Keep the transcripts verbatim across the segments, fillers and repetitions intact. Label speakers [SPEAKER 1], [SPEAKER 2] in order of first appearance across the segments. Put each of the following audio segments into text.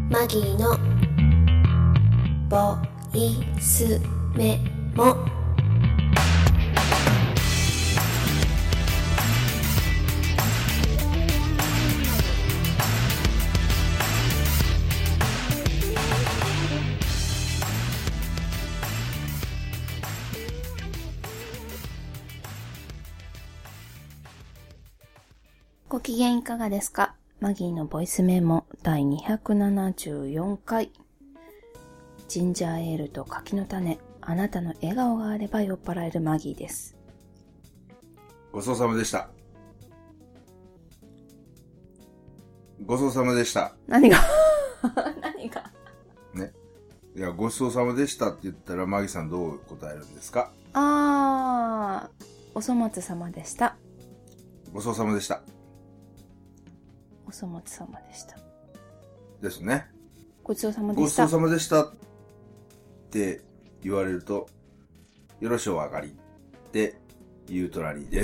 [SPEAKER 1] マギーのボイスメモ。ご機嫌いかがですか？マギーのボイスメモだいにひゃくななじゅうよんかい。ジンジャーエールと柿の種、あなたの笑顔があれば酔っ払えるマギーです。
[SPEAKER 2] ごちそうさまでした。ごちそうさまでした。
[SPEAKER 1] 何が何が
[SPEAKER 2] ね。いや、ごちそうさまでしたって言ったらマギさんどう答えるんですか？
[SPEAKER 1] あー、お粗末様でした。
[SPEAKER 2] ごちそうさまでした。
[SPEAKER 1] お粗末様でした。
[SPEAKER 2] ですね。
[SPEAKER 1] ごちそうさまでした。
[SPEAKER 2] ごちそうさまでしたって言われると、よろしお上がりって言うとらりです。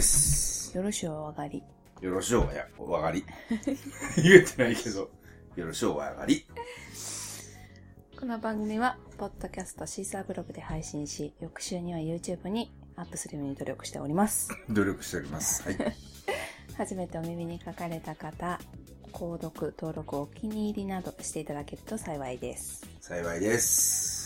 [SPEAKER 1] よろしお上がり。
[SPEAKER 2] よろしお上がり。言えてないけど、よろしお上がり。
[SPEAKER 1] この番組は、ポッドキャスト、シーサーブログで配信し、翌週には YouTube にアップするように努力しております。
[SPEAKER 2] 努力しております。はい。
[SPEAKER 1] 初めてお耳に書かれた方、購読、登録、お気に入りなどしていただけると幸いです。
[SPEAKER 2] 幸いです。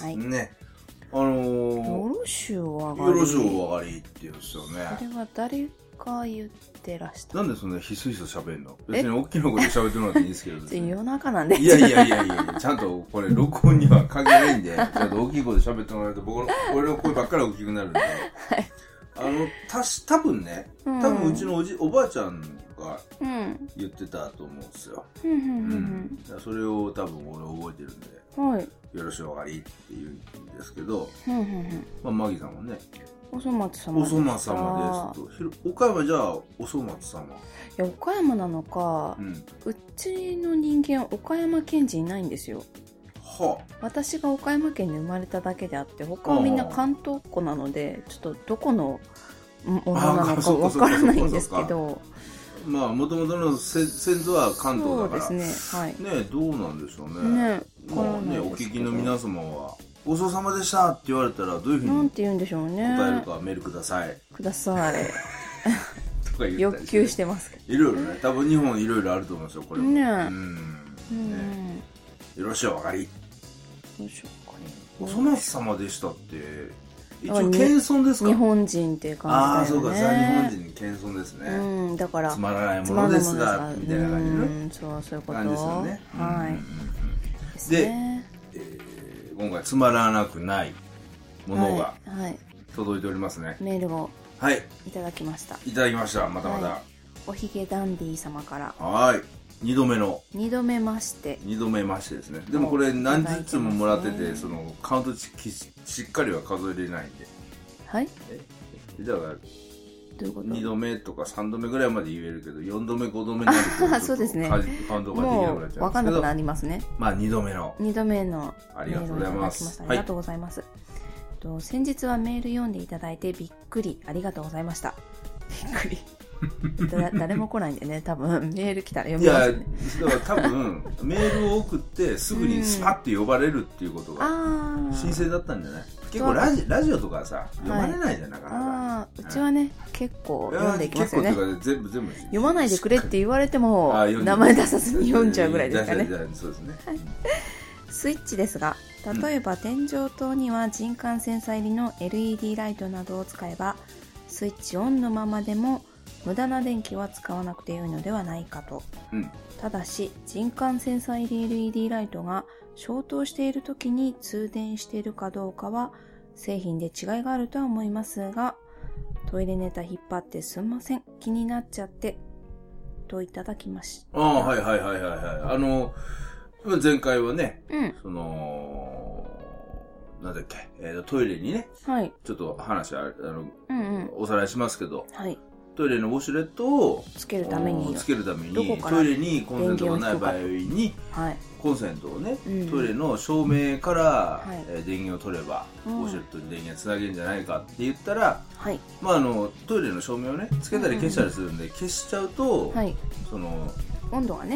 [SPEAKER 1] はい。
[SPEAKER 2] ね。あのー、
[SPEAKER 1] よろしゅう上がり。
[SPEAKER 2] よろしゅう上がりって言うんですよね。
[SPEAKER 1] それは誰か言ってらした。
[SPEAKER 2] なんでそんなひそひそ喋るの？別に大きな声で喋ってもらっていいんですけど、ね。
[SPEAKER 1] 夜中なんで。
[SPEAKER 2] いやいやいやいや、ちゃんとこれ録音には関係ないんで、ちゃんと大きい声で喋ってもらえると僕の、俺の声ばっかり大きくなるんで。はい。あの、たし、多分ね、多分うちのおじ、おばあちゃんが言ってたと思うんですよ。うん。うんうん、それを多分俺覚えてるんで、はい、よろしお上がりって言うんですけど、うんうんうん、まあ、マギさんはね、
[SPEAKER 1] お粗末様
[SPEAKER 2] です。お粗末様ですと。岡山じゃあ、お粗末様。い
[SPEAKER 1] や、岡山なのか、うん、うちの人間、岡山県人いないんですよ。はあ、私が岡山県に生まれただけであって他はみんな関東っ子なのでちょっとどこのものなのかわからないんですけど、
[SPEAKER 2] まあもともとの先祖は関東だから
[SPEAKER 1] そうですね、はい、
[SPEAKER 2] ね、どうなんでしょうね。ね、まあね、お聞きの皆様はごちそうさまでしたって言われたらどういうふうに
[SPEAKER 1] なんて言うんでしょうね。
[SPEAKER 2] 答えるかメールください
[SPEAKER 1] ください
[SPEAKER 2] とか言ったり
[SPEAKER 1] 欲求してますけど、
[SPEAKER 2] いろいろね、多分日本いろいろあると思うんですよこれもね。うん、ね、よろしお上がり。お粗末様でしたって一応謙遜ですか？
[SPEAKER 1] 日本人っていう感じだよね。
[SPEAKER 2] ああ、そうか、ザ・日本人に謙遜ですね。
[SPEAKER 1] うん、だから
[SPEAKER 2] つまらないものですがみたいな感じの、うん、
[SPEAKER 1] そうそういうこと
[SPEAKER 2] 感じですよね。
[SPEAKER 1] はい。
[SPEAKER 2] うん、で、ね、えー、今回つまらなくないものが届いておりますね。はいはい、
[SPEAKER 1] メールをはいいただきました。
[SPEAKER 2] いただきました。またまた。はい、
[SPEAKER 1] おひげダンディ様から。
[SPEAKER 2] はい。二度目の
[SPEAKER 1] 二度目まして
[SPEAKER 2] 二度目ましてですね。でもこれ何十つももらってて、そのカウント し, しっかりは数えれないんで。
[SPEAKER 1] はい。
[SPEAKER 2] えだからど
[SPEAKER 1] ういうこと？
[SPEAKER 2] 二度目とか三度目ぐらいまで言えるけど、四度目五度目になるとちょっと
[SPEAKER 1] そうですね。
[SPEAKER 2] カウントができなくなっちゃうんですけど、もう
[SPEAKER 1] 分かんなくなりますね。
[SPEAKER 2] まあ二度目の
[SPEAKER 1] 二度目の
[SPEAKER 2] ありがとうございます。
[SPEAKER 1] ありがとうございます。はい、と先日はメール読んでいただいてびっくりありがとうございました。びっくり。だ誰も来ないんでね、多分メール来たら読みますね。
[SPEAKER 2] いや、だから多分メールを送ってすぐにスパッて呼ばれるっていうことが新鮮だったんじゃない？結構ラジ、ラジオとかさ読まれないじゃん、なかなか。
[SPEAKER 1] あ、うちはね結構読んでいきますよね。
[SPEAKER 2] 結構とか全部全部
[SPEAKER 1] 読まないでくれって言われても名前出さずに読んじゃうぐらいですかね。
[SPEAKER 2] そうですね。
[SPEAKER 1] スイッチですが、例えば天井灯には人感センサー入りの エルイーディー ライトなどを使えばスイッチオンのままでも無駄な電気は使わなくてよいのではないかと、うん、ただし人感センサー入り エルイーディー ライトが消灯している時に通電しているかどうかは製品で違いがあるとは思いますが、トイレネタ引っ張ってすんません、気になっちゃってといただきました。
[SPEAKER 2] ああ、はいはいはいはいはい。あの前回はね、うん、そのなんだっけ、えー、トイレにね、はい、ちょっと話あの、うんうん、おさらいしますけど、はい、トイレのウォシュレットを
[SPEAKER 1] つけるために
[SPEAKER 2] つけるためにトイレにコンセントがない場合に、はい、コンセントをね、うん、トイレの照明から、はいえー、電源を取れば、うん、ウォシュレットに電源つなげるんじゃないかって言ったら、はい、まああのトイレの照明をねつけたり消したりするんで、うん、消しちゃうと、はい、その
[SPEAKER 1] 温度がね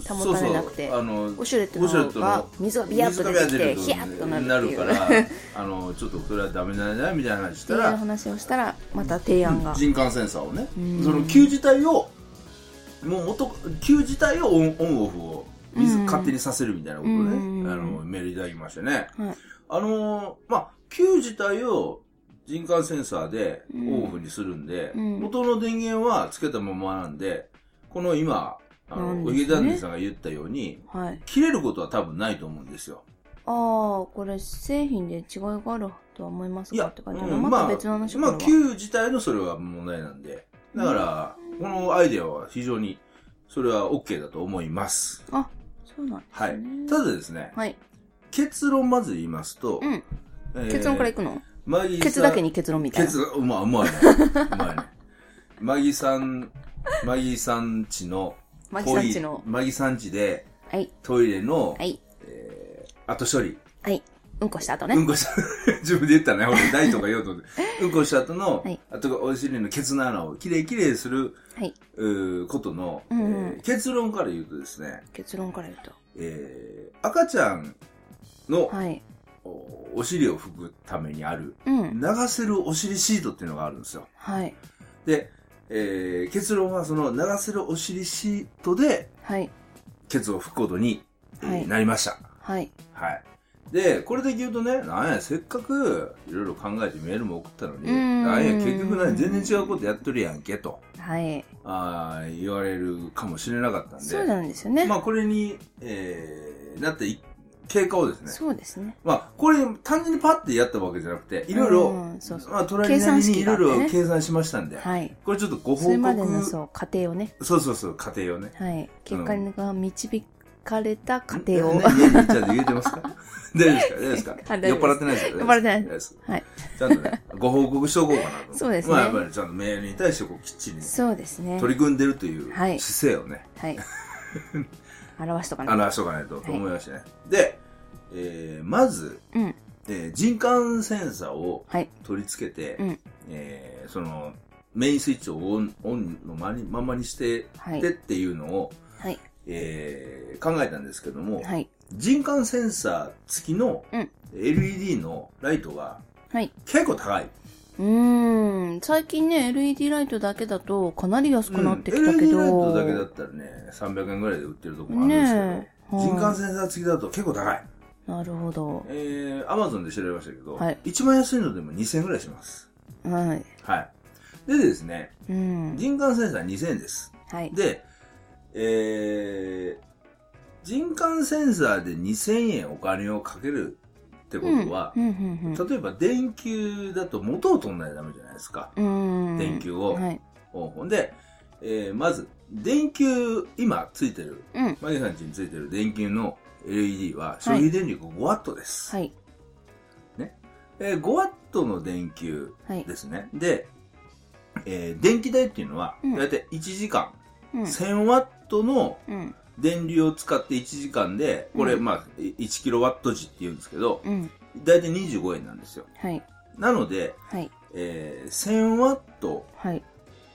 [SPEAKER 1] 保たれなくて、
[SPEAKER 2] そうそうあの
[SPEAKER 1] ウォシュレットの方が水がビヤッと出てきてヒヤッとなるっていう
[SPEAKER 2] なるからあのちょっとそれはダメなんじゃないみたいな話したら
[SPEAKER 1] っていう話をしたらまた提案が、
[SPEAKER 2] うん、人感センサーをね、その球自体をもう元球自体をオンオンオフを水勝手にさせるみたいなことで、ね、あのメールいただきましてね、はい、あのまあ球自体を人感センサーでオンオフにするんで、うん、元の電源はつけたままなんで、この今あのおひげダンディさんが言ったように、はい、切れることは多分ないと思うんですよ。ああ、
[SPEAKER 1] これ製品で違いがあるとは思いますかって書いてある。
[SPEAKER 2] うん、
[SPEAKER 1] また別の話
[SPEAKER 2] まあ、まあ、球自体のそれは問題なんで、だから、うん、このアイデアは非常にそれは OK だと思います。
[SPEAKER 1] あ、そうなんですね。
[SPEAKER 2] はい。ただですね、はい、結論まず言いますと、うん、
[SPEAKER 1] えー、結論からいくの？マギさん。ケツだけに結論みたいな。
[SPEAKER 2] ケツ、うまい、うまいね。うまいね。マギさん、マギさんちの、
[SPEAKER 1] マギさんちの。
[SPEAKER 2] マギさんちで、はい、トイレの、はい、えー、後処理。
[SPEAKER 1] はい。うんこした後ね。
[SPEAKER 2] うんこした。自分で言ったね。俺、大とか言おうと思って。うんこした後の、はい、あとがお尻のケツの穴をきれいきれいする、はい、うことの、うんうん、えー、結論から言うとですね。
[SPEAKER 1] 結論から言うと。
[SPEAKER 2] えー、赤ちゃんの、はい、お, お尻を拭くためにある、うん、流せるお尻シートっていうのがあるんですよ。はい。で、えー、結論はその流せるお尻シートで、はい。ケツを拭くことに、はい、なりました。はい。はい。で、これで言うとね、なんや、せっかくいろいろ考えてメールも送ったのに、なんや、結局何、全然違うことやっとるやんけと、はい。あ言われるかもしれなかったんで。
[SPEAKER 1] そうなんですよね。
[SPEAKER 2] まあ、これに、えー、なって経過をですね。
[SPEAKER 1] そうですね。
[SPEAKER 2] まあ、これ単純にパッてやったわけじゃなくて、いろいろ、まあ、隣なりにいろいろ計算しましたんで、はい。これちょっとご報告。それ
[SPEAKER 1] までの、そう、過程をね。
[SPEAKER 2] そうそうそう、過程をね。
[SPEAKER 1] はい。結果が導かれた過程を。
[SPEAKER 2] ね、家にちゃんと言えてますか？大丈夫ですか？大丈夫ですか？酔っ払ってないですか？
[SPEAKER 1] 酔っ払ってないです。はい。
[SPEAKER 2] ちゃんとね、ご報告しておこうかなと。
[SPEAKER 1] そうですね。
[SPEAKER 2] まあ、やっぱりちゃんとメールに対してこうきっちり、
[SPEAKER 1] そうですね。
[SPEAKER 2] 取り組んでるという姿勢をね。
[SPEAKER 1] はい。表しとかないと。
[SPEAKER 2] 表しとかないとと思いましてね。で、えー、まず、うんえー、人感センサーを取り付けて、はいうんえー、そのメインスイッチをオン、オンのまにままにして、はい、っていうのを、はいえー、考えたんですけども、はい、人感センサー付きの エルイーディー のライトが結構高い。
[SPEAKER 1] うーん最近ね エルイーディー ライトだけだとかなり安くなってきたけど、うん、エルイーディー ライトだけだったらねさんびゃくえんぐらいで売ってるところもあるんですけど、ね、人感センサー付きだと結構高い。 なるほど。
[SPEAKER 2] えー、アマゾンで調べましたけど、はい、一番安いのでもにせんえんぐらいします。はい。はい。でですね、うん、人感センサーにせんえんです。はい。で、えー、人感センサーでにせんえんお金をかけるってことは、うんうんうんうん、例えば電球だと元を取んないとダメじゃないですか。うん電球を。はい。ほんで、えー、まず、電球、今ついてる、うん、マギさん家についてる電球のエルイーディー は消費電力ごワットです。はい。ね。えー、ごワットの電球ですね。はい、で、えー、電気代っていうのは、だいたいいちじかん、うん、せんワットの電流を使っていちじかんで、これ、うん、まあ、いちキロワット時って言うんですけど、うん、だいたいにじゅうごえんなんですよ。はい。なので、はい。えー、せんワット、はい。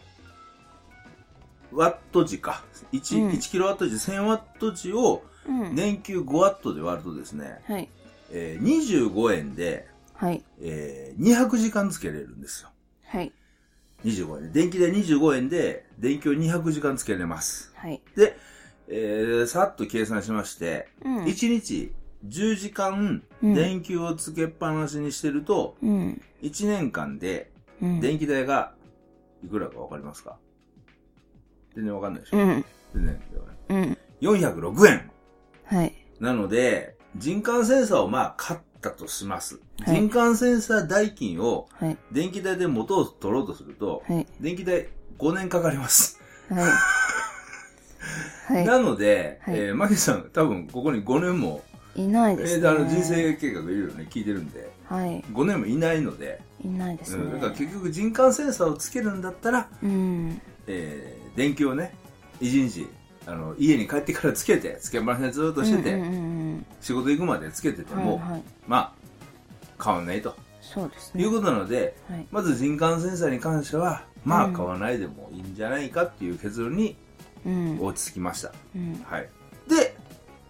[SPEAKER 2] ワット時か。1、うん、いちキロワット時、せんワット時を、電球ごワットで割るとですね、はい。えー、にじゅうごえんで、はい。えー、にひゃくじかんつけれるんですよ。はい。にじゅうごえんで。電気代にじゅうごえんで、電球にひゃくじかんつけれます。はい。で、えー、さっと計算しまして、うん、いちにちじゅうじかん電球をつけっぱなしにしてると、うん、いちねんかんで電気代がいくらかわかりますか？全然わかんないでしょ？うん、全然、うん。よんひゃくろくえん。はい。なので、人感センサーをまあ買ったとします。はい、人感センサー代金を電気代で元を取ろうとすると、はい、電気代ごねんかかります。はい。はい、なので、はい、えー、マキさん多分ここにごねんも
[SPEAKER 1] いないですね。
[SPEAKER 2] えー、あの人生計画いろいろね聞いてるんで、はい、ごねんもいないので、
[SPEAKER 1] いないですね。うん、
[SPEAKER 2] だから結局人感センサーをつけるんだったら、うんえー、電球をね一日あの家に帰ってからつけてつけっぱなしでずっとしてて、うんうんうん、仕事行くまでつけてても、はいはい、まあ変わんないと。そうですね。いうことなので、はい、まず人感センサーに関してはまあ買わないでもいいんじゃないかっていう結論に落ち着きました。うん、はい。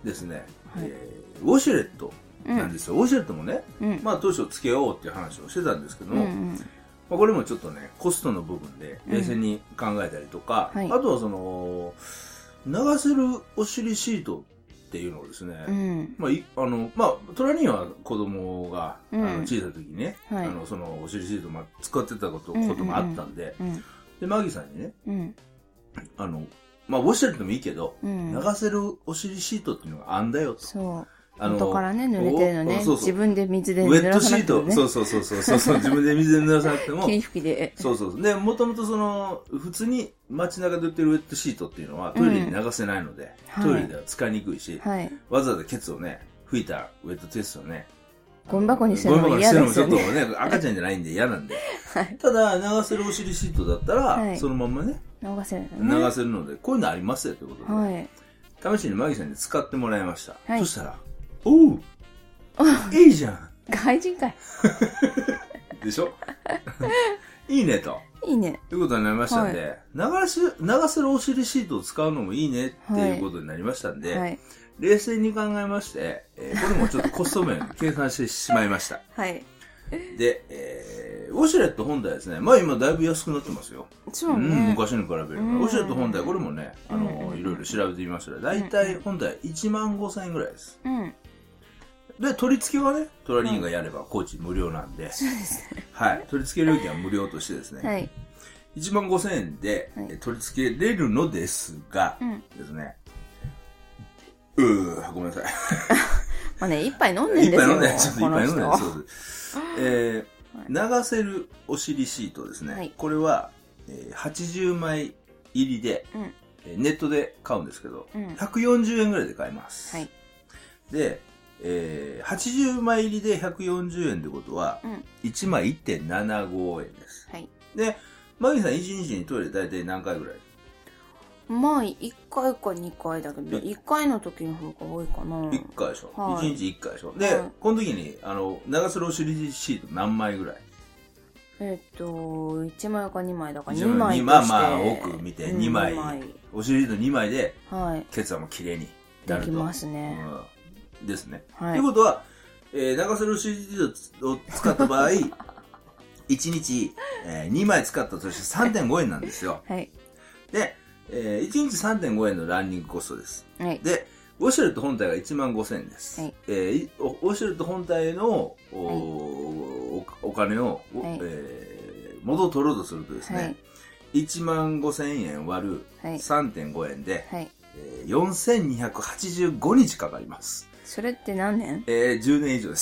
[SPEAKER 2] ですね、
[SPEAKER 1] はい
[SPEAKER 2] えー、ウォシュレットなんですよ、うん、ウォシュレットもね、うん、まあ当初つけようっていう話をしてたんですけども、うんうん、まあ、これもちょっとねコストの部分で冷静に考えたりとか、うん、はい、あとはその流せるお尻シートっていうのをですね、うん、まあ、いあの、まあ、トラニーは子供が、うん、あの小さい時にね、はい、あの、そのお尻シートを使ってたこと、こともあったんで、うんうんうん、で、マギさんにね、うん、あの、まあ、ウォシュレットもいいけど、うん、流せるお尻シートっていうのがあんだよと。
[SPEAKER 1] そう。あの元からね、濡れてるのね。そうそう、自分で水で濡らさなくても、ね。
[SPEAKER 2] ウェットシート。そうそうそうそうそう。自分で水で濡らさなくても。
[SPEAKER 1] 霧吹きで。
[SPEAKER 2] そうそう。で、もともとその、普通に街中で売ってるウェットシートっていうのはトイレに流せないので、うん、トイレでは使いにくいし、はい、わざわざケツをね、拭いたウェットテストをね、
[SPEAKER 1] ゴミ箱にしてるのも嫌ですよね。
[SPEAKER 2] ゴミ箱にしてるのもちょっとね、赤ちゃんじゃないんで嫌なんで。はい、ただ、流せるお尻シートだったら、はい、そのまんまね、
[SPEAKER 1] 流せるのね。
[SPEAKER 2] 流せるので、こういうのありますよということで、はい、試しにマギさんに使ってもらいました。はい、そしたら、おういいじゃん。
[SPEAKER 1] 外人かい。
[SPEAKER 2] でしょいいねと。
[SPEAKER 1] いいね。
[SPEAKER 2] ということになりましたんで、はい、流し、流せるお尻シートを使うのもいいねっていうことになりましたんで、はい、冷静に考えまして、えー、これもちょっとコスト面計算してしまいました。はい。で、えー、ウォシュレット本体ですね。まあ今だいぶ安くなってますよ。そうね。うん、昔に比べれば。ウォシュレット本体、これもね、あの、いろいろ調べてみましたら、だいたい本体いちまんごせんえんぐらいです。うん。で、取り付けはね、トラリーンがやればコーチ無料なんで、そうですね。はい。取り付け料金は無料としてですね、はい。いちまんごせんえんで、はい、取り付けれるのですが、うん、ですね、うー、ごめんなさい。
[SPEAKER 1] まあね、一杯飲んでんですよ。
[SPEAKER 2] 一杯飲んで、ちょっと一杯飲んでる。そうです。えー、流せるお尻シートですね。はい、これは、えー、はちじゅうまい入りで、うん、えー、ネットで買うんですけど、うん、ひゃくよんじゅうえんぐらいで買えます。はい、で、えー、はちじゅうまい入りでひゃくよんじゅうえんってことは、うん、いちまい いってんななごえんです。はい、で、マギさんいちにちにトイレ大体何回ぐらい？
[SPEAKER 1] まあ、いっかいかにかいだけど、いっかいの時の方が多いかな。
[SPEAKER 2] いっかいでしょ。はい、いちにちいっかいでしょ。で、はい、この時に、あの、流せるお尻シート何枚ぐらい？
[SPEAKER 1] えっと、いちまいかにまいだからにまいとして。
[SPEAKER 2] まあまあ、多く見てにまい。にまいお尻シートにまいで、はい、ケツはもう綺麗になると。
[SPEAKER 1] できますね。
[SPEAKER 2] うん、ですね。はい。ということは、えー、流せるお尻シートを使った場合、いちにち、えー、にまい使ったとして さんてんごえんなんですよ。はい。で、えー、いちにち さんてんごえんのランニングコストです。はい。で、ウォシュレット本体がいちまんごせんえんです。はい。えー、ウォシュレット本体の お,、はい、お, お金を、はい、えー、元を取ろうとするとですね、はい、いちまんごせんえん割る さんてんごえんで、はい、えー、よんせんにひゃくはちじゅうごにちかかります。
[SPEAKER 1] それって何年？
[SPEAKER 2] えー、じゅうねん以上です。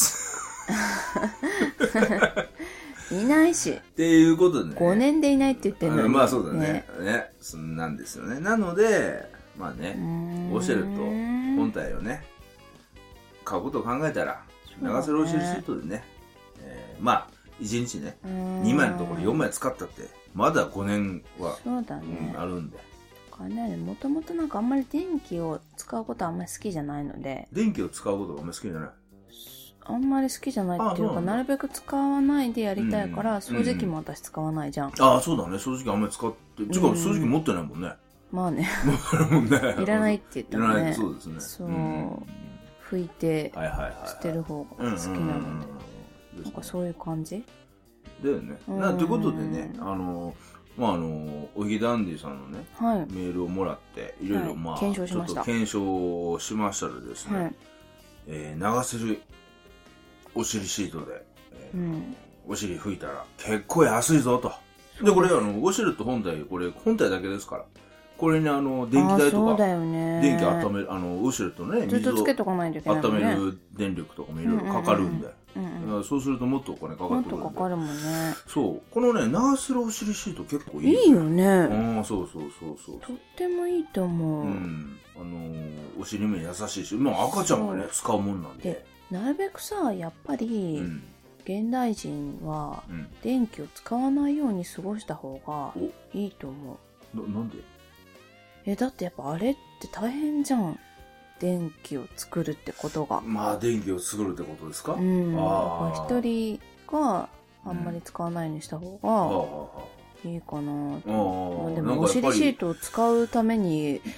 [SPEAKER 1] いないし。
[SPEAKER 2] っていうことでね。
[SPEAKER 1] ごねんでいないって言ってるのに、
[SPEAKER 2] うん、まあそうだね。ね。ね。そんなんですよね。なので、まあね、ウォシュレット本体をね、買うことを考えたら、流せるウォシュレットでね、えー、まあ、いちにちね、にまいのところよんまい使ったって、まだごねんは、そうだね。うん、あるんで。
[SPEAKER 1] もともとなんかあんまり電気を使うことはあんまり好きじゃないので。
[SPEAKER 2] 電気を使うことがあんまり好きじゃない？
[SPEAKER 1] あんまり好きじゃないっていうか、なるべく使わないでやりたいから、掃除機も私使わないじゃん。
[SPEAKER 2] ああ、そうだね。掃除機あんまり使って、ちゅうか掃除機持ってないもんね。
[SPEAKER 1] まあね。
[SPEAKER 2] 持ってないもんね。
[SPEAKER 1] いらないって言ったらね。
[SPEAKER 2] いらない、そうですね。
[SPEAKER 1] そう。拭いて、捨てる方が好きなので。なんかそういう感じ
[SPEAKER 2] だよね。な、ということでね、あの、まああの、おぎダンディさんのね、はい、メールをもらって、いろいろまあ、
[SPEAKER 1] 検証しました。
[SPEAKER 2] ちょっと検証をしましたらですね、はい、えー、流せるお尻シートで、えーうん、お尻拭いたら結構安いぞと。で、これあの、ウォシュレット本体、これ本体だけですから。これにあの、電気代とか、そうだよね、電気温める、あの、ウォシュレットね、
[SPEAKER 1] 水をつけとかないといけないもんね、
[SPEAKER 2] 温める電力とかもいろいろかかるんで。うんうん、そうするともっとお金かかってくるんで。
[SPEAKER 1] もっとかかるもんね。
[SPEAKER 2] そう。このね、流せるお尻シート結構いい、
[SPEAKER 1] ね。いいよね。
[SPEAKER 2] ああ、そうそうそうそう。
[SPEAKER 1] とってもいいと思う。うん。
[SPEAKER 2] あのー、お尻面優しいし、まあ赤ちゃんがね、使うもんなんで。で
[SPEAKER 1] なるべくさ、やっぱり、うん、現代人は、電気を使わないように過ごした方がいいと思
[SPEAKER 2] う。な、なんで？
[SPEAKER 1] え、だってやっぱあれって大変じゃん。電気を作るってことが。
[SPEAKER 2] まあ、電気を作るってことですか？
[SPEAKER 1] うん。ああ。一人があんまり使わないようにした方がいいかなと。うん、あでも、お尻シートを使うために、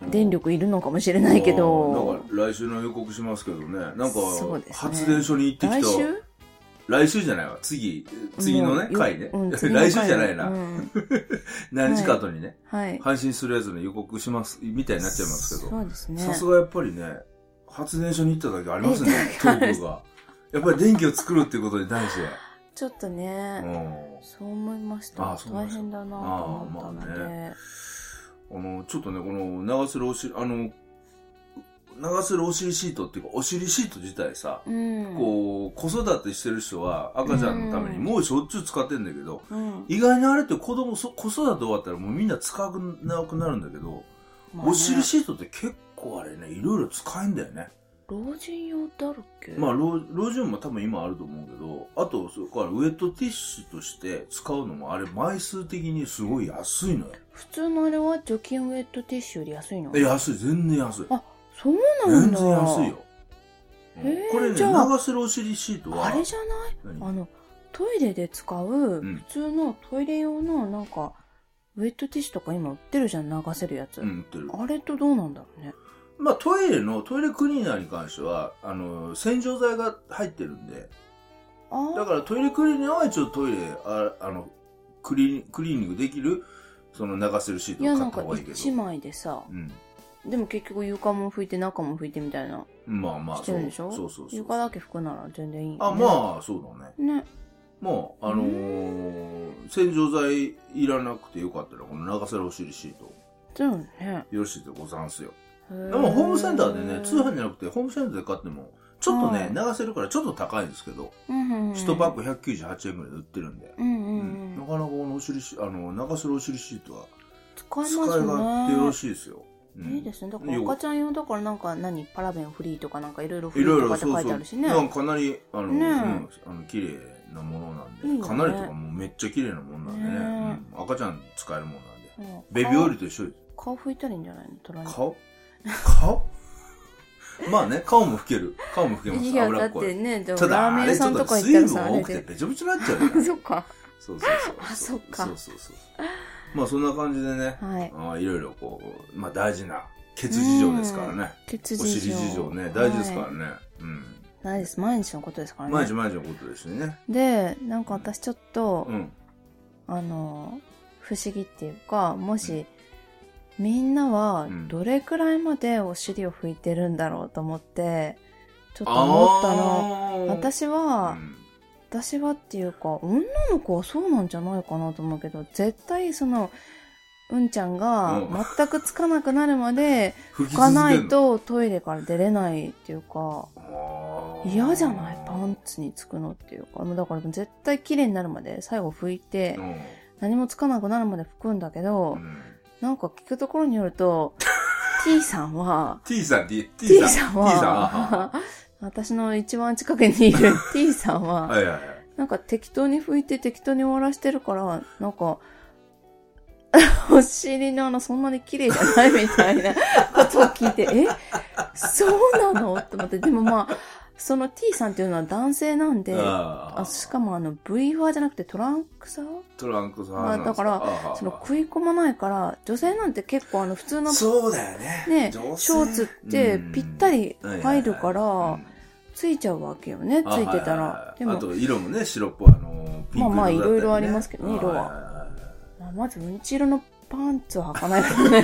[SPEAKER 1] 電力いるのかもしれないけど。
[SPEAKER 2] なんか来週の予告しますけどね。なんか、
[SPEAKER 1] ね、
[SPEAKER 2] 発電所に行ってきた。
[SPEAKER 1] 来週
[SPEAKER 2] 来週じゃないわ。次、次のね、回ね。うん、来週じゃないな。うん、何日か後にね、はい、配信するやつの予告します、みたいになっちゃいますけど。そうですね。さすがやっぱりね、発電所に行っただけありますね、トークが。やっぱり電気を作るっていうことに対して。
[SPEAKER 1] ちょっとね、うん、そう思いました。大変だなと思ったので。あ、まあね、
[SPEAKER 2] あの、ちょっとね、この長瀬るお尻、あの、長瀬るお尻シートっていうか、お尻シート自体さ、うん、こう、子育てしてる人は赤ちゃんのためにもうしょっちゅう使ってんだけど、うん、意外にあれって子供、子育て終わったらもうみんな使わなくなるんだけど、まあね、お尻シートって結構あれね、いろいろ使えんだよね。
[SPEAKER 1] 老人用だろっけ？
[SPEAKER 2] まあ老、老人も多分今あると思うけど、あと、それからウェットティッシュとして使うのもあれ枚数的にすごい安いのよ。
[SPEAKER 1] 普通のあれは除菌ウェットティッシュより安いの？
[SPEAKER 2] え、安い、全然安い。
[SPEAKER 1] あ、そうなんだ。
[SPEAKER 2] 全然安いよ。うん、これね、長瀬るお尻シートは。
[SPEAKER 1] あれじゃない？あの、トイレで使う、普通のトイレ用のなんか、ウェットティッシュとか今売ってるじゃん、流せるやつ。うん、売ってる。あれとどうなんだろうね。
[SPEAKER 2] まあトイレの、トイレクリーナーに関しては、あの、洗浄剤が入ってるんで。あだからトイレクリーナーは一応トイレ、あ, あの、クリー、クリーニングできる、その流せるシートを買った方がいいけど。いや、なんか一
[SPEAKER 1] 枚でさ、うん、でも結局床も拭いて中も拭いてみたいな。
[SPEAKER 2] まあまあ、
[SPEAKER 1] してるんでしょ？
[SPEAKER 2] そうそうそうそう。
[SPEAKER 1] 床だけ拭くなら全然いい、ね。
[SPEAKER 2] あ、まあ、そうだね。
[SPEAKER 1] ね。
[SPEAKER 2] まあ、あのー、洗浄剤いらなくてよかったら、この流せるお尻シート。
[SPEAKER 1] そうね。
[SPEAKER 2] よろしいでござんすよ。でもホームセンターでね、通販じゃなくてホームセンターで買っても、ちょっとね、流せるからちょっと高いんですけど、いちパックひゃくきゅうじゅうはちえんぐらいで売ってるんで、うんうんうん、なかなかこのお尻し、あの、流せるお尻シートは、
[SPEAKER 1] 使いますね。
[SPEAKER 2] 使い勝手よろしいですよ。
[SPEAKER 1] うん、いいですね。だから赤ちゃん用だからなんか何パラベンフリーとかなんかいろいろフリーとかって書いてあるしね。
[SPEAKER 2] いろいろそうそう。かなり、あの、ね、うん、あの、綺麗なものなんで、いいね、かなりとかもうめっちゃ綺麗なもんなんでね、ね、うん、赤ちゃん使えるもんなんで、うん、ベビーオイルと一緒です。
[SPEAKER 1] 顔拭いたらいいんじゃないの？虎に。
[SPEAKER 2] 顔顔まあね、顔も拭ける。顔も拭けます。
[SPEAKER 1] いや、だってね、でもラーメン屋さんとか行ったらさ、
[SPEAKER 2] あれで。水分多くてべちょべちょになっちゃうじゃん。
[SPEAKER 1] そっか。
[SPEAKER 2] そうそうそう。
[SPEAKER 1] あ、そっか。
[SPEAKER 2] そうそうそう。まあそんな感じでね、はい、あいろいろこう、まあ大事な、ケツ事情ですからね。
[SPEAKER 1] ケツ事情。
[SPEAKER 2] お尻事情ね、大事ですからね。はい、うん。
[SPEAKER 1] 大事です。毎日のことですからね。
[SPEAKER 2] 毎日毎日のことですね。
[SPEAKER 1] で、なんか私ちょっと、うん、あの、不思議っていうか、もし、うんみんなはどれくらいまでお尻を拭いてるんだろうと思ってちょっと思ったの。私は、うん、私はっていうか女の子はそうなんじゃないかなと思うけど絶対そのうんちゃんが全くつかなくなるまで拭かないとトイレから出れないっていうか嫌じゃないパンツにつくのっていうかだから絶対綺麗になるまで最後拭いて何もつかなくなるまで拭くんだけど、うんなんか聞くところによると、T さんは、
[SPEAKER 2] T さん、T,
[SPEAKER 1] T さんは、私の一番近くにいる T さんは、はいはいはい、なんか適当に拭いて適当に終わらしてるから、なんか、お尻のあの、そんなに綺麗じゃないみたいなことを聞いて、えそうなのと思って、でもまあ、その T さんっていうのは男性なんで、ああしかもあの V ファーじゃなくてトランクサー
[SPEAKER 2] トランクサーなん
[SPEAKER 1] だから、その食い込まないから、女性なんて結構あの普通の、
[SPEAKER 2] そうだよね。
[SPEAKER 1] ね、ショーツってぴったり入るから、ついちゃうわけよね、ついてたら。
[SPEAKER 2] でもあと色もね、白っぽいあの、
[SPEAKER 1] ピンク色だったりね。まあまあいろいろありますけどね、色は。まあ、まずうんち色のパンツを履かないからね。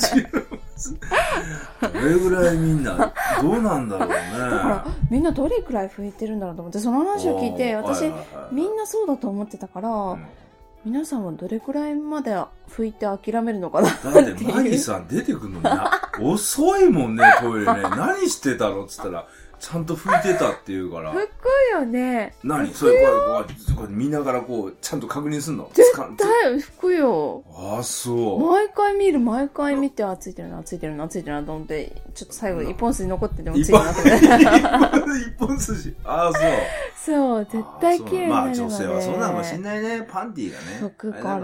[SPEAKER 2] どれぐらいみんな、どうなんだろうね。だ
[SPEAKER 1] からみんなどれくらい拭いてるんだろうと思って、その話を聞いて、私、みんなそうだと思ってたから、うん、皆さんはどれくらいまで拭いて諦めるのかなっていう。
[SPEAKER 2] だってマギさん出てくるのな、遅いもんね、トイレね。何してたのって言ったら、ちゃんと拭いてたって言うから。
[SPEAKER 1] 拭くよね。
[SPEAKER 2] 何それこれ、これ見ながらこう、ちゃんと確認すんの
[SPEAKER 1] 絶対拭くよ。
[SPEAKER 2] ああ、そう。
[SPEAKER 1] 毎回見る、毎回見て、あ、ついてるな、ついてるな、ついてるなと思って、ちょっと最後一本筋残っててもついてるなと思って。
[SPEAKER 2] 一本筋ああ、そう。
[SPEAKER 1] そう、絶対綺麗になるので。まあ
[SPEAKER 2] 女性はそうなのかもしんないね。パンティーがね。
[SPEAKER 1] 拭くから、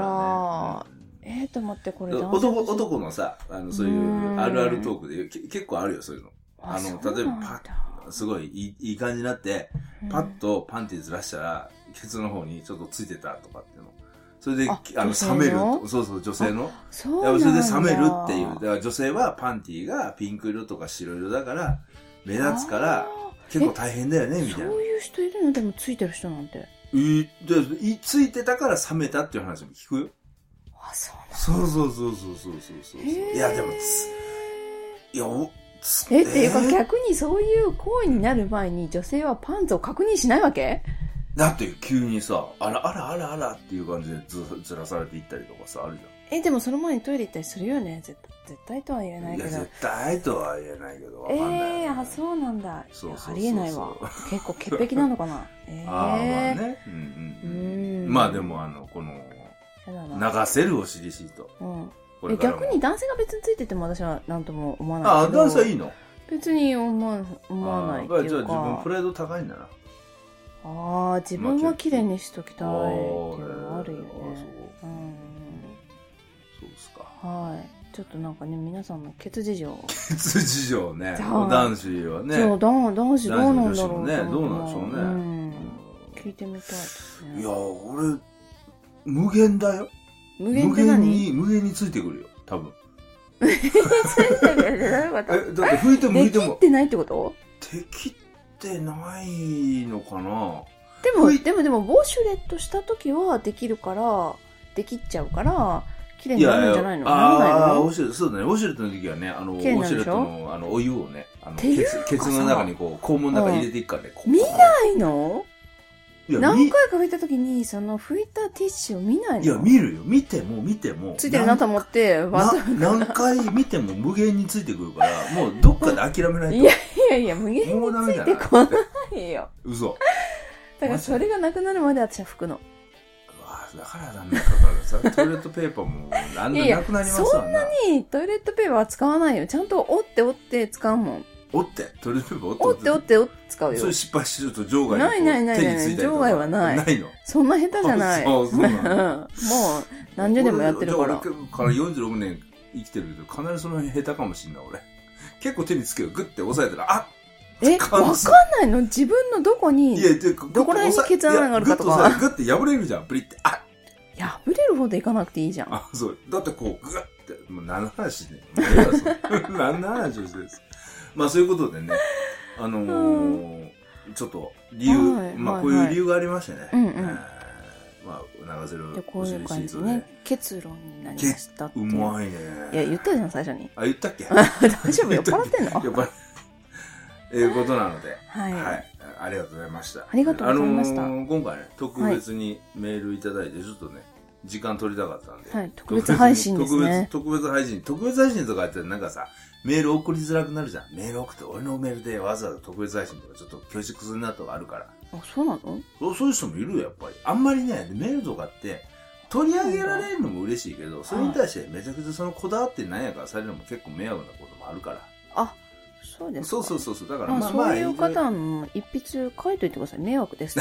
[SPEAKER 1] ええと思ってこれ
[SPEAKER 2] 男、男のさ、あの、そういうあるあるトークで結構あるよ、そういうの。あの、例えばパッ、すごいいい、いい感じになって、パッとパンティーずらしたら、ケツの方にちょっとついてたとかっていうの。 それで、あ
[SPEAKER 1] あ
[SPEAKER 2] の、冷める。そうそう、女性の。
[SPEAKER 1] そうなんだ。
[SPEAKER 2] それで冷めるっていう。だから女性はパンティがピンク色とか白色だから、目立つから、結構大変だよね、みたいな。
[SPEAKER 1] そういう人いるの？でもついてる人なんて。
[SPEAKER 2] えー、で、いついてたから冷めたっていう話も聞くよ。
[SPEAKER 1] あ、そうなんだ。
[SPEAKER 2] そうそうそうそうそうそうそう。いや、でもつ、いや、お、つ
[SPEAKER 1] え、っていうか逆にそういう行為になる前に女性はパンツを確認しないわけ？
[SPEAKER 2] だって急にさ、あらあらあらあらっていう感じでずずらされていったりとかさ、あるじゃん。
[SPEAKER 1] え、でもその前にトイレ行ったりするよね。絶対、絶対とは言えないけど。
[SPEAKER 2] いや、絶対とは言えないけど、わかんない、ね。
[SPEAKER 1] ええー、あ、そうなんだ。
[SPEAKER 2] そうそうそうそう。
[SPEAKER 1] ありえないわ。結構潔癖なのかな。ええー。
[SPEAKER 2] ああ、まあね。うんうん。うんまあでも、あの、この、流せるお尻シート。
[SPEAKER 1] うん。え、逆に男性が別についてても私は何とも思わないけど。
[SPEAKER 2] ああ、男性はいいの？
[SPEAKER 1] 別に思わ思わないっていうか。
[SPEAKER 2] じゃあ自分プライド高いんだな。
[SPEAKER 1] ああ、自分は綺麗にしときたいっていうのがあるよね。
[SPEAKER 2] そう。うん。そうですか。
[SPEAKER 1] はい。ちょっとなんかね、皆さんのケツ事情。
[SPEAKER 2] ケツ事情ね。男子はね。
[SPEAKER 1] そう、男子どうなんだろう
[SPEAKER 2] ね。どうなんでしょうね。うん。
[SPEAKER 1] 聞いてみたいですね。
[SPEAKER 2] いや、俺、無限だよ。
[SPEAKER 1] 無限って何？
[SPEAKER 2] 無限に、無限についてくるよ。多分。
[SPEAKER 1] 無限についてくるってどういうこと？
[SPEAKER 2] え、だって拭いても拭いても。
[SPEAKER 1] できってないってこと？
[SPEAKER 2] できってないのかな？
[SPEAKER 1] でも、でもでも、ウォシュレットした時はできるから、できっちゃうから、綺麗になるんじゃないの？
[SPEAKER 2] ああ、ウォシュレット、そうだね。ウォシュレットの時はね、あの、ウォシュレットの、あの、お湯をね、あの、ケツ、ケツの中にこう、肛門の中に入れていくからね。
[SPEAKER 1] 見ないの？何回か拭いた時に、その、拭いたティッシュを見ないの？
[SPEAKER 2] いや、見るよ。見ても、見ても。
[SPEAKER 1] ついてるなと思って、
[SPEAKER 2] 何回見ても無限についてくるから、もうどっかで諦めないと。
[SPEAKER 1] いやいやいや、無限についてこないよ。
[SPEAKER 2] 嘘。
[SPEAKER 1] だからそれがなくなるまで私は拭くの。
[SPEAKER 2] うわだからダメだからさ、トイレットペーパーもあんななくなりますわな。
[SPEAKER 1] そんなにトイレットペーパーは使わないよ。ちゃんと折って折って使うもん。
[SPEAKER 2] 折ってトイレットペーパー折って
[SPEAKER 1] 折って折って折って使うよ。
[SPEAKER 2] それ失敗してると場外に
[SPEAKER 1] ないないないない。場外はない。
[SPEAKER 2] ないの？
[SPEAKER 1] そんな下手じゃない。
[SPEAKER 2] そうそうなの。
[SPEAKER 1] もう何十年もやってるから。
[SPEAKER 2] 俺からよんじゅうろくねん生きてるけど、かなりその辺下手かもしんない俺。結構手につけるグッて押さえたら、あっ
[SPEAKER 1] え、わかんないの？自分のどこに、いやどこら辺にケツ穴があるかとか。
[SPEAKER 2] グッて破れるじゃん、プリって。あ
[SPEAKER 1] 破れるほどいかなくていいじゃん。
[SPEAKER 2] あ、そう。だってこう、グッて、もう何の話ね。何の話をしてるんです。まあそういうことでね、あのー、ちょっと理由、まあこういう理由がありましてね。うんうん。まあ、流せる
[SPEAKER 1] お尻シートね。結論になりましたって。
[SPEAKER 2] うまいね。
[SPEAKER 1] いや、言ったじゃん、最初に。
[SPEAKER 2] あ、言ったっけ？
[SPEAKER 1] 大丈夫？酔っ払ってんの？
[SPEAKER 2] 酔っ払って。えいうことなので、
[SPEAKER 1] はい、
[SPEAKER 2] はい。ありがとうございました。
[SPEAKER 1] ありがとうございました。
[SPEAKER 2] あのー、今回ね、特別にメールいただいて、ちょっとね、時間取りたかったんで。
[SPEAKER 1] はい、特別配信ですね。
[SPEAKER 2] 特別、特別配信。特別配信とかやってなんかさ、メール送りづらくなるじゃん。メール送って、俺のメールでわざわざ特別配信とかちょっと恐縮するなとかあるから。
[SPEAKER 1] あ、そうなの？
[SPEAKER 2] そう、そういう人もいるよ、やっぱり。あんまりね、メールとかって、取り上げられるのも嬉しいけど、それに対してめちゃくちゃそのこだわってなんやからされるのも結構迷惑なこともあるから。
[SPEAKER 1] あ、そうですか。
[SPEAKER 2] そうそうそうそう。だから
[SPEAKER 1] まあまあ、そういう方の一筆書いといてください。迷惑です。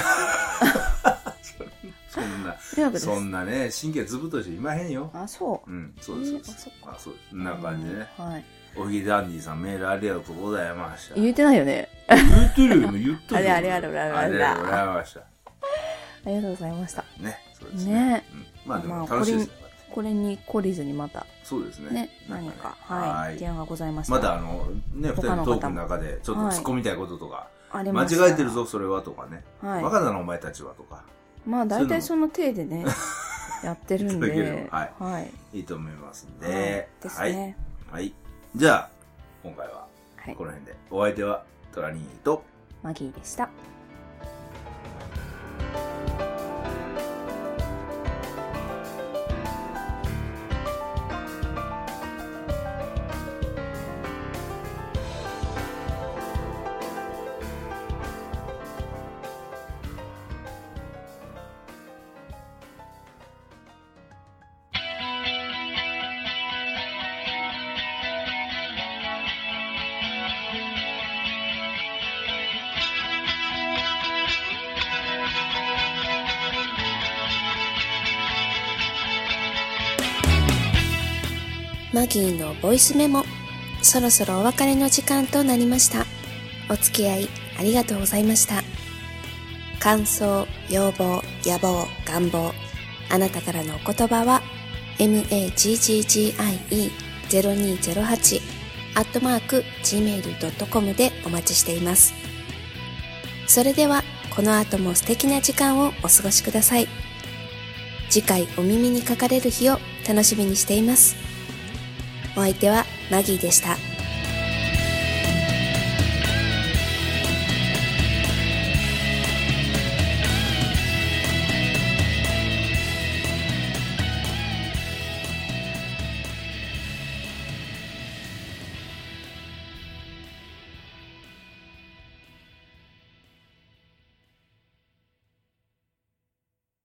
[SPEAKER 2] そんな、
[SPEAKER 1] 迷惑です。
[SPEAKER 2] そんなね、神経ずぶとい人いまへんよ。
[SPEAKER 1] あ、そう。
[SPEAKER 2] うん、そうです。あ、そっか。そうです。そんな感じでね。
[SPEAKER 1] はい。
[SPEAKER 2] おひげダンディさんメールありがとうございました。
[SPEAKER 1] 言ってないよね。
[SPEAKER 2] 言ってるよ、言ったよ。
[SPEAKER 1] あれあれあれあれあれ。
[SPEAKER 2] ありがとうございました。
[SPEAKER 1] ありがとうございました。
[SPEAKER 2] ね、そうですね。まあでも楽しいですね。
[SPEAKER 1] これに懲りずにまた。
[SPEAKER 2] そうですね。
[SPEAKER 1] ね、何か、はい、提案がございましたら。
[SPEAKER 2] またあの、ね、二人のトークの中で、ちょっと突っ込みたいこととか、
[SPEAKER 1] 間
[SPEAKER 2] 違えてるぞ、それはとかね。バカだな、お前たちはとか。
[SPEAKER 1] まあ、大体その体でね、やってるんで。
[SPEAKER 2] はい。いいと思いますんで。
[SPEAKER 1] ですね。
[SPEAKER 2] はい。じゃあ、今回は、この辺で。お相手は、トラニーと、
[SPEAKER 1] マギーでした。
[SPEAKER 3] マギーのボイスメモ、そろそろお別れの時間となりました。お付き合いありがとうございました。感想、要望、野望、願望、 あなたからのお言葉は マギギゼロにゼロはち アットマーク ジーメール ドットコム でお待ちしています。それではこの後も素敵な時間をお過ごしください。次回お耳にかかれる日を楽しみにしています。お相手はマギーでした。